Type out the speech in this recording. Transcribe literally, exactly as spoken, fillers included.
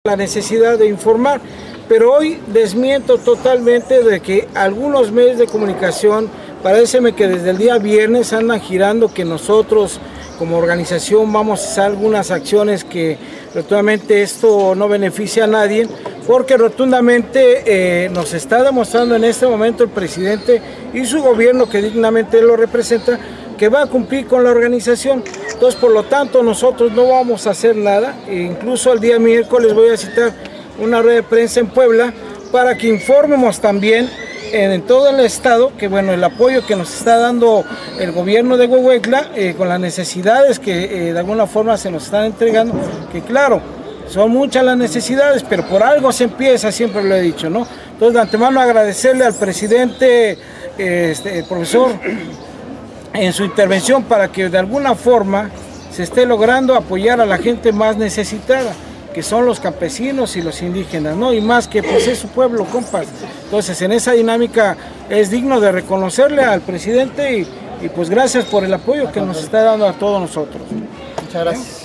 la necesidad de informar, pero hoy desmiento totalmente de que algunos medios de comunicación, paréceme que desde el día viernes andan girando que nosotros como organización vamos a hacer algunas acciones que rotundamente esto no beneficia a nadie, porque rotundamente eh, nos está demostrando en este momento el presidente y su gobierno, que dignamente lo representa, que va a cumplir con la organización. Entonces, por lo tanto, nosotros no vamos a hacer nada. E incluso el día miércoles voy a citar una rueda de prensa en Puebla para que informemos también en, en todo el estado que, bueno, el apoyo que nos está dando el gobierno de Huehuetla eh, con las necesidades que eh, de alguna forma se nos están entregando, que claro, son muchas las necesidades, pero por algo se empieza, siempre lo he dicho, ¿no? Entonces, de antemano agradecerle al presidente, eh, este, el profesor, en su intervención para que de alguna forma se esté logrando apoyar a la gente más necesitada, que son los campesinos y los indígenas, ¿no? Y más que pues es su pueblo, compas. Entonces, en esa dinámica es digno de reconocerle al presidente y, y pues gracias por el apoyo que nos está dando a todos nosotros. Muchas gracias.